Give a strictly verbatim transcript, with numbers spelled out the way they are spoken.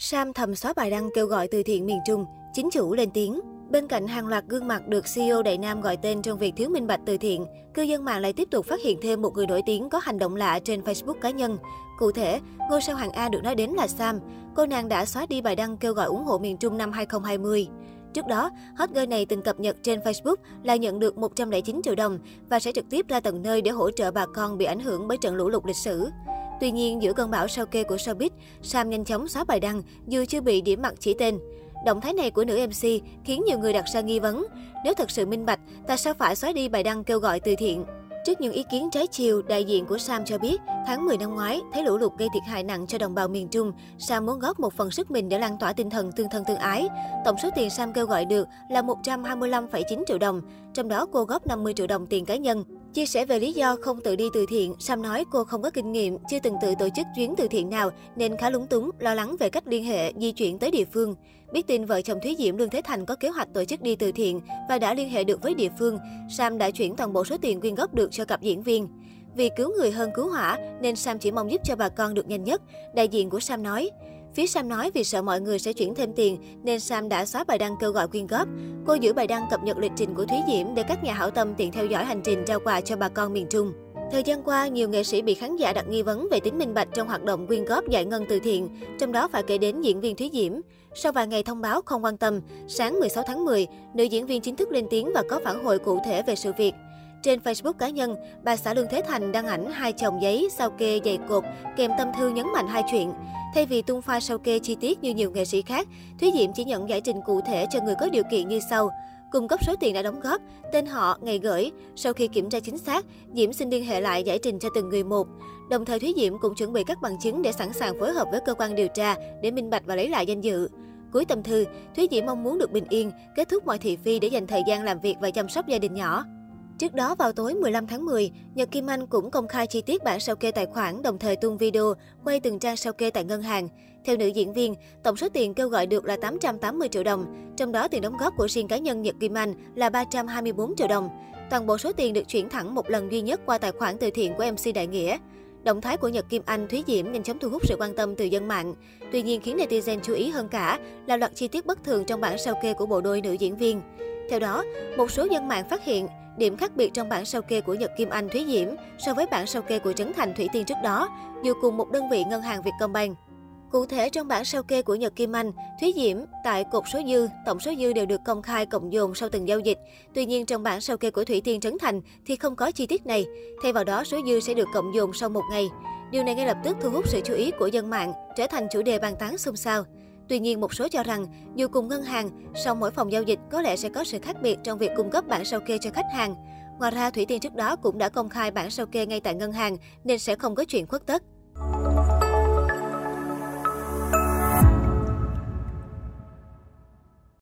Sam thầm xóa bài đăng kêu gọi từ thiện miền Trung, chính chủ lên tiếng. Bên cạnh hàng loạt gương mặt được xê e ô Đại Nam gọi tên trong việc thiếu minh bạch từ thiện, cư dân mạng lại tiếp tục phát hiện thêm một người nổi tiếng có hành động lạ trên Facebook cá nhân. Cụ thể, ngôi sao hàng A được nói đến là Sam. Cô nàng đã xóa đi bài đăng kêu gọi ủng hộ miền Trung năm hai không hai không. Trước đó, hot girl này từng cập nhật trên Facebook là nhận được một trăm lẻ chín triệu đồng và sẽ trực tiếp ra tận nơi để hỗ trợ bà con bị ảnh hưởng bởi trận lũ lụt lịch sử. Tuy nhiên, giữa cơn bão sao kê của showbiz, Sam nhanh chóng xóa bài đăng dù chưa bị điểm mặt chỉ tên. Động thái này của nữ em xê khiến nhiều người đặt ra nghi vấn, nếu thật sự minh bạch, tại sao phải xóa đi bài đăng kêu gọi từ thiện? Trước những ý kiến trái chiều, đại diện của Sam cho biết, tháng mười năm ngoái, thấy lũ lụt gây thiệt hại nặng cho đồng bào miền Trung, Sam muốn góp một phần sức mình để lan tỏa tinh thần tương thân tương ái. Tổng số tiền Sam kêu gọi được là một trăm hai mươi lăm phẩy chín triệu đồng, trong đó cô góp năm mươi triệu đồng tiền cá nhân. Chia sẻ về lý do không tự đi từ thiện, Sam nói cô không có kinh nghiệm, chưa từng tự tổ chức chuyến từ thiện nào nên khá lúng túng, lo lắng về cách liên hệ, di chuyển tới địa phương. Biết tin vợ chồng Thúy Diễm Lương Thế Thành có kế hoạch tổ chức đi từ thiện và đã liên hệ được với địa phương, Sam đã chuyển toàn bộ số tiền quyên góp được cho cặp diễn viên. Vì cứu người hơn cứu hỏa nên Sam chỉ mong giúp cho bà con được nhanh nhất, đại diện của Sam nói. Phía Sam nói vì sợ mọi người sẽ chuyển thêm tiền nên Sam đã xóa bài đăng kêu gọi quyên góp. Cô giữ bài đăng cập nhật lịch trình của Thúy Diễm để các nhà hảo tâm tiện theo dõi hành trình trao quà cho bà con miền Trung. Thời gian qua, nhiều nghệ sĩ bị khán giả đặt nghi vấn về tính minh bạch trong hoạt động quyên góp giải ngân từ thiện, trong đó phải kể đến diễn viên Thúy Diễm. Sau vài ngày thông báo không quan tâm, sáng mười sáu tháng mười, nữ diễn viên chính thức lên tiếng và có phản hồi cụ thể về sự việc. Trên Facebook cá nhân, bà xã Lương Thế Thành đăng ảnh hai chồng giấy, sao kê dày cột, kèm tâm thư nhấn mạnh hai chuyện. Thay vì tung file sao kê chi tiết như nhiều nghệ sĩ khác, Thúy Diễm chỉ nhận giải trình cụ thể cho người có điều kiện như sau. Cung cấp số tiền đã đóng góp, tên họ, ngày gửi. Sau khi kiểm tra chính xác, Diễm xin liên hệ lại giải trình cho từng người một. Đồng thời Thúy Diễm cũng chuẩn bị các bằng chứng để sẵn sàng phối hợp với cơ quan điều tra để minh bạch và lấy lại danh dự. Cuối tâm thư, Thúy Diễm mong muốn được bình yên, kết thúc mọi thị phi để dành thời gian làm việc và chăm sóc gia đình nhỏ. Trước đó vào tối mười lăm tháng mười, Nhật Kim Anh cũng công khai chi tiết bản sao kê tài khoản, đồng thời tung video quay từng trang sao kê tại ngân hàng. Theo nữ diễn viên, tổng số tiền kêu gọi được là tám trăm tám mươi triệu đồng, trong đó tiền đóng góp của riêng cá nhân Nhật Kim Anh là ba trăm hai mươi tư triệu đồng. Toàn bộ số tiền được chuyển thẳng một lần duy nhất qua tài khoản từ thiện của em xê Đại Nghĩa. Động thái của Nhật Kim Anh, Thúy Diễm nhanh chóng thu hút sự quan tâm từ dân mạng. Tuy nhiên khiến netizen chú ý hơn cả là loạt chi tiết bất thường trong bản sao kê của bộ đôi nữ diễn viên. Theo đó, một số dân mạng phát hiện điểm khác biệt trong bản sao kê của Nhật Kim Anh, Thúy Diễm so với bản sao kê của Trấn Thành, Thủy Tiên trước đó, dù cùng một đơn vị ngân hàng Vietcombank. Cụ thể, trong bản sao kê của Nhật Kim Anh, Thúy Diễm tại cột số dư, tổng số dư đều được công khai cộng dồn sau từng giao dịch. Tuy nhiên, trong bản sao kê của Thủy Tiên, Trấn Thành thì không có chi tiết này. Thay vào đó, số dư sẽ được cộng dồn sau một ngày. Điều này ngay lập tức thu hút sự chú ý của dân mạng, trở thành chủ đề bàn tán xôn xao. Tuy nhiên, một số cho rằng, dù cùng ngân hàng, song mỗi phòng giao dịch có lẽ sẽ có sự khác biệt trong việc cung cấp bản sao kê cho khách hàng. Ngoài ra, Thủy Tiên trước đó cũng đã công khai bản sao kê ngay tại ngân hàng nên sẽ không có chuyện khuất tất.